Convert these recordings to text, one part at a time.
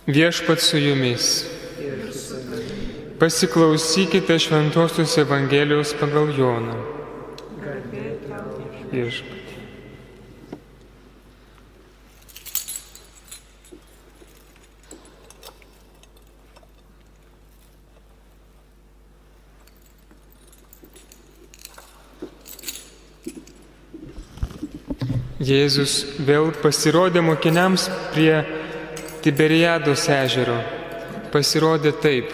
Viešpats su jumis. Pasiklausykite Šventosios Evangelijos pagal Joną. Viešpats. Jėzus vėl pasirodė mokiniams prie Tiberiados ežero. Pasirodė taip.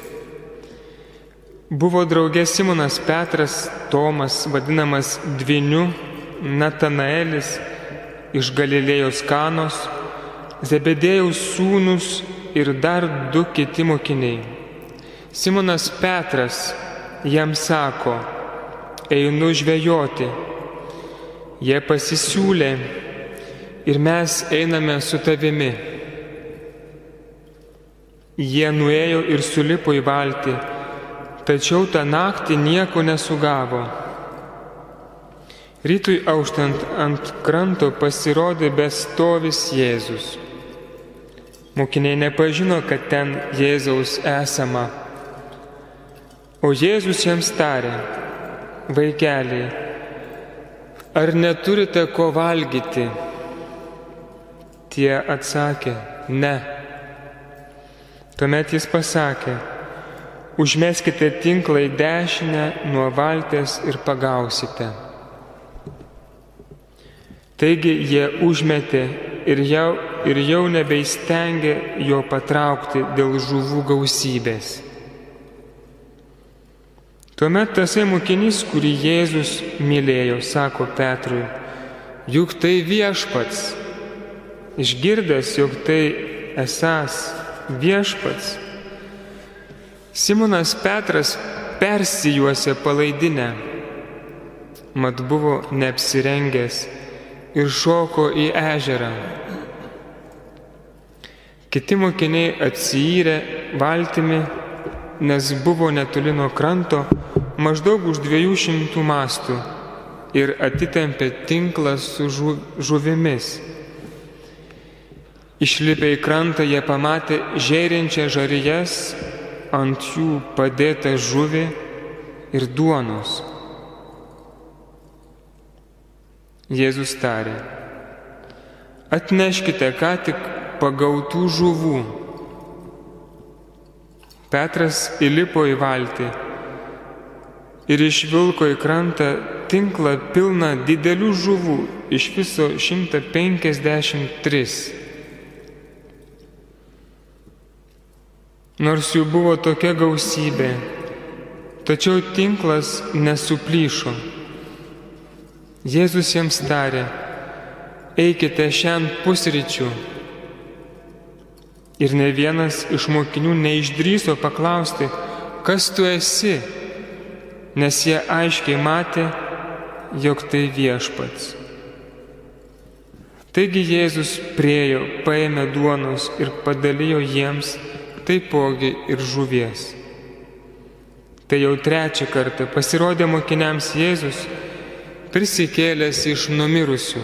Buvo drauge Simonas Petras, Tomas, vadinamas Dvyniu, Natanaelis iš Galilėjos Kanos, Zebedėjaus sūnus ir dar 2 kiti mokiniai. Simonas Petras jam sako: einu žvejoti. Jie pasisiūlė: ir mes einame su tavimi. Jie nuėjo ir sulipo į valtį, tačiau tą naktį nieko nesugavo. Rytui auštant ant kranto pasirodė bestovis Jėzus. Mokiniai nepažino, kad ten Jėzaus esama. O Jėzus jiems tarė: vaikeliai, ar neturite ko valgyti? Tie atsakė: ne. Tuomet jis pasakė: užmeskite tinklą į dešinę nuo valties ir pagausite. Taigi jie užmetė ir jau nebeįstengė jo patraukti dėl žuvų gausybės. Tuomet tasai mokinys, kurį Jėzus mylėjo, sako Petrui: juk tai Viešpats. Išgirdęs, jog tai esąs Viešpats, Simonas Petras persijuosė palaidinę, mat buvo neapsirengęs, ir šoko į ežerą. Kiti mokiniai atsiyrė valtimi, nes buvo netoli nuo kranto, maždaug už 200 mastų, ir atitempė tinklą su žuvimis. Išlipę į krantą jie pamatė žėrinčią žarijas, ant jų padėtą žuvį ir duonos. Jėzus tarė: atneškite ką tik pagautų žuvų. Petras įlipo į valtį ir išvilko į krantą tinklą pilną didelių žuvų, iš viso 153. Nors jų buvo tokia gausybė, tačiau tinklas nesuplyšo. Jėzus jiems tarė: eikite šiandien pusryčių. Ir ne vienas iš mokinių neišdrįso paklausti: kas tu esi? Nes jie aiškiai matė, jog tai Viešpats. Taigi Jėzus priėjo, paėmė duonos ir padalijo jiems, taipogi ir žuvies. Tai jau 3 kartą pasirodė mokiniams Jėzus, prisikėlęs iš numirusių.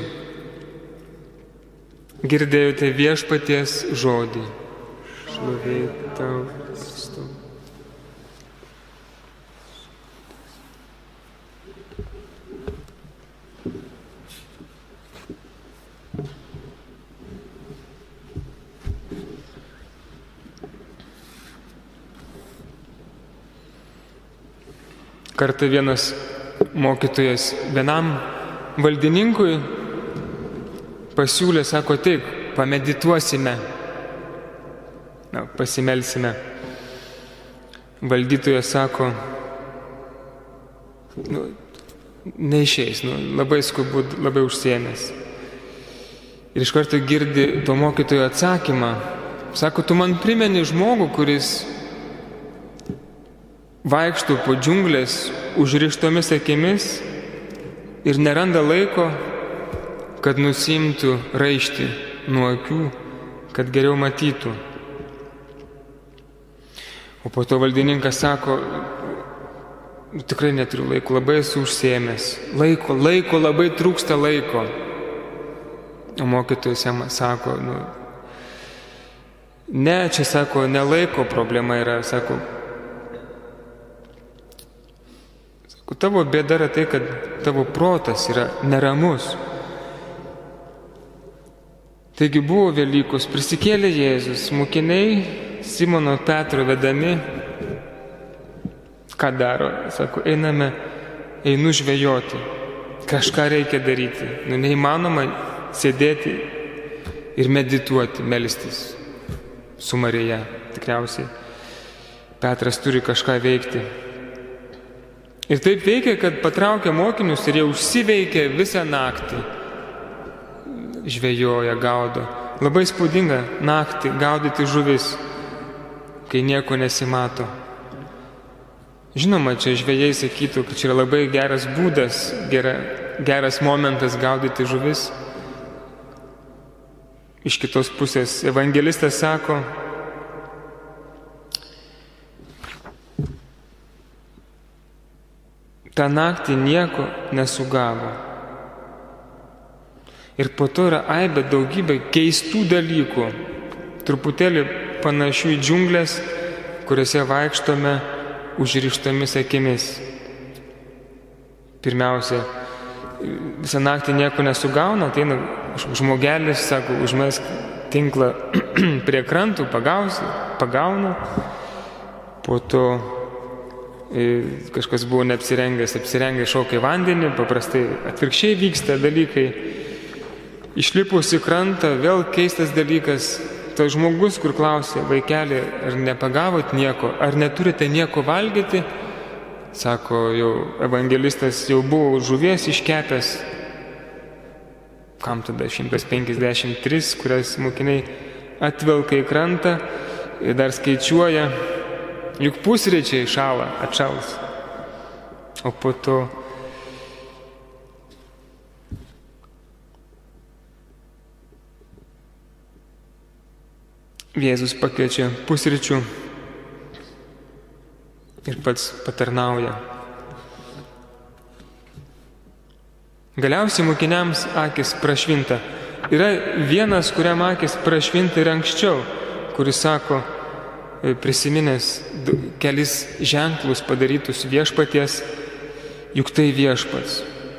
Girdėjote Viešpaties žodį. Šlovė tau, Kristau. Kartą vienas mokytojas vienam valdininkui pasiūlė, sako: taip, pamedituosime, pasimelsime. Valdytojas sako: neišeis, labai skubu, labai užsiėmęs. Ir iš karto girdi to mokytojo atsakymą. Sako: tu man primeni žmogų, kuris vaikšto po džiunglės užrištomis akimis ir neranda laiko, kad nusimtų raištį nuo akių, kad geriau matytų. O po to valdininkas sako: tikrai neturiu laiko, labai esu užsiėmęs. Laiko, labai trūksta laiko. O mokytojas jam sako: Ne, čia sako, nelaiko problema yra, sako, tavo bėda yra tai, kad tavo protas yra neramus. Taigi buvo Velykos, prisikėlė Jėzus, mokiniai Simono Petro vedami, ką daro? Sako, einu žvejoti, kažką reikia daryti. Neįmanoma sėdėti ir medituoti, melstis su Marija. Tikriausiai Petras turi kažką veikti. Ir taip veikia, kad patraukia mokinius ir jie užsiveikia visą naktį. Žvejoja, gaudo. Labai spūdinga naktį gaudyti žuvis, kai nieko nesimato. Žinoma, čia žvejai sakytų, kad čia yra labai geras būdas, geras momentas gaudyti žuvis. Iš kitos pusės evangelistas sako, tą naktį nieko nesugavo. Ir po to yra aibė daugybė keistų dalykų, truputėlį panašių į džiunglės, kuriuose vaikštome užrištomis akimis. Pirmiausia, visą naktį nieko nesugauna, ateina žmogelis, sako, užmesk tinklą prie krantų, pagauna. Po to kažkas buvo neapsirengęs, šoka į vandenį, paprastai atvirkščiai vyksta dalykai. Išlipus į krantą, vėl keistas dalykas, tas žmogus, kur klausė, vaikeli, ar nepagavot nieko, ar neturite nieko valgyti, sako, jau evangelistas jau buvo žuvies iškepęs, kam tada 153, kurias mokiniai atvelka į krantą ir dar skaičiuoja, juk pusryčiai atšals, o po to Jėzus pakviečia pusryčių ir pats patarnauja. Galiausiai mokiniams akis prašvinta. Yra vienas, kuriam akis prašvinta ir anksčiau, kuris sako, prisiminęs kelis ženklus padarytus viešpaties, juk tai viešpats.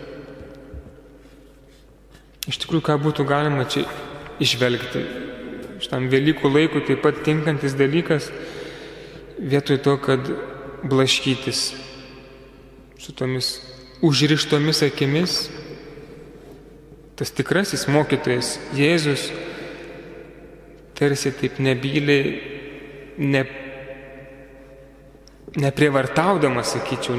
Iš tikrųjų, ką būtų galima čia išvelgti? Šitam Velykų laikui taip pat tinkantis dalykas, vietoj to, kad blaškytis su tomis užrištomis akimis, tas tikrasis mokytojas Jėzus tarsi taip nebyliai, neprievartaudamas, sakyčiau,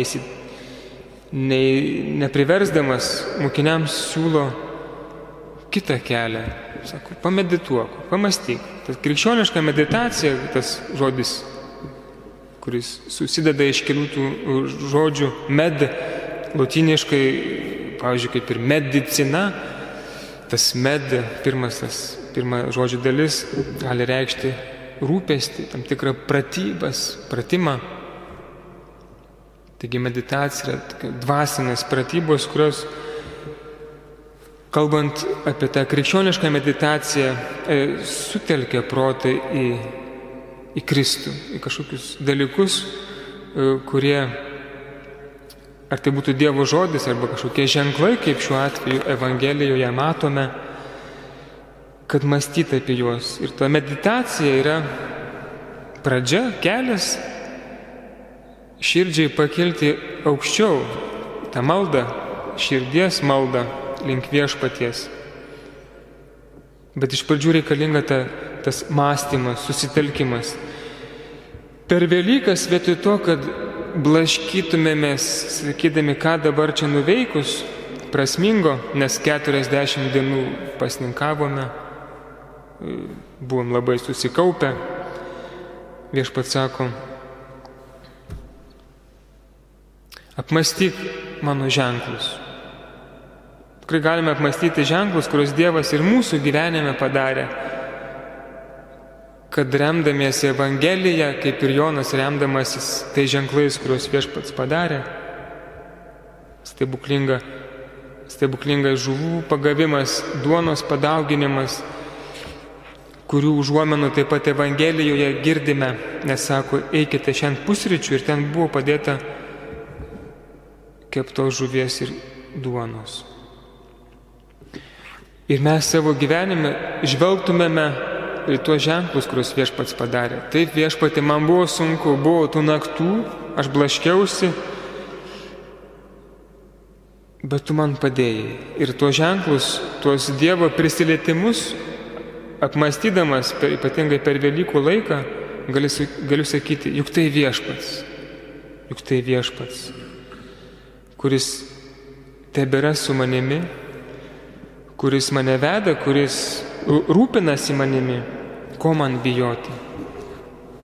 nepriversdamas mokiniams siūlo kitą kelią. Sako, pamedituok, pamastyk. Tas krikščioniška meditacija, tas žodis, kuris susideda iš kelių tų žodžių, med, lotyniškai, pavyzdžiui, kaip ir medicina, tas med, pirma žodžio dalis, gali reikšti rūpestį, tam tikrą pratimą. Taigi meditacija yra dvasinės pratybos, kurios, kalbant apie tą krikščionišką meditaciją, sutelkia protą į Kristų, į kažkokius dalykus, kurie, ar tai būtų Dievo žodis, arba kažkokie ženklai, kaip šiuo atveju Evangelijoje matome, kad mąstyti apie juos. Ir ta meditacija yra pradžia, kelias širdžiai pakilti aukščiau, tą maldą, širdies maldą, link viešpaties. Bet iš pradžių reikalinga tas mąstymas, susitelkimas. Per Velykas vietoj to, kad blaškytumėmės, sakydami, ką dabar čia nuveikus, prasmingo, nes 40 dienų pasninkavome, buvom labai susikaupę, viešpats sako, apmąstyk mano ženklus. Tikrai galime apmąstyti ženklus, kuriuos Dievas ir mūsų gyvenime padarė, kad remdamiesi Evangeliją, kaip ir Jonas remdamasis tai ženklais, kuriuos viešpats padarė, stebuklingas žuvų pagavimas, duonos padauginimas, kurių užuomenų taip pat Evangelijoje girdime, nes sako, eikite šiandien pusryčių ir ten buvo padėta keptos žuvies ir duonos. Ir mes savo gyvenime žvelgtumėme į tuos ženklus, kuriuos Viešpats padarė. Taip, Viešpatė, man buvo sunku, buvo tų naktų, aš blaškiausi, bet tu man padėjai. Ir tuos ženklus, tuos Dievo prisilietimus, apmąstydamas, ypatingai per Velykų laiką, galiu sakyti, juk tai Viešpats, kuris tebėra su manimi, kuris mane veda, kuris rūpinasi manimi, ko man bijoti.